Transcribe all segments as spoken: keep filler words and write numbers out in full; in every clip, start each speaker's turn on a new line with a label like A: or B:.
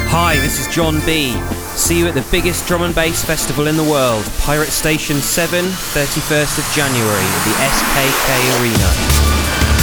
A: Hi, this is John B. See you at the biggest drum and bass festival in the world, Pirate Station seven, thirty-first of January at the S K K Arena.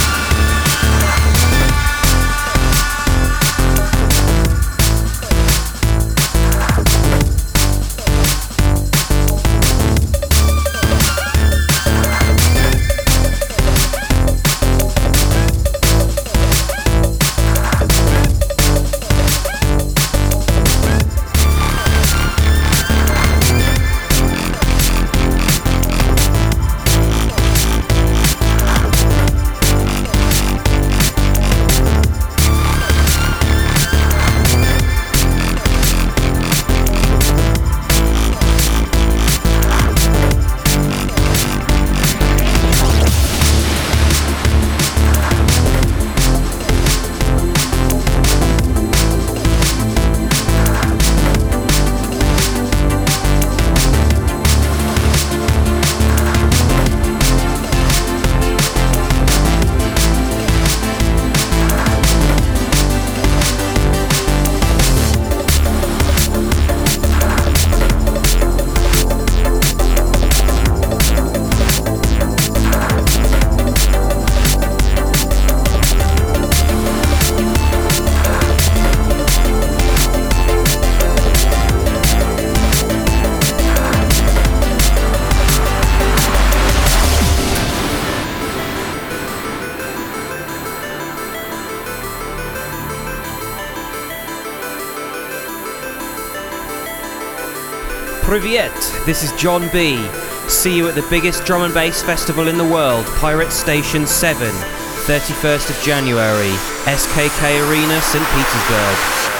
A: Privyet, this is John B. See you at the biggest drum and bass festival in the world, Pirate Station seven, thirty-first of January, S K K Arena, Saint Petersburg.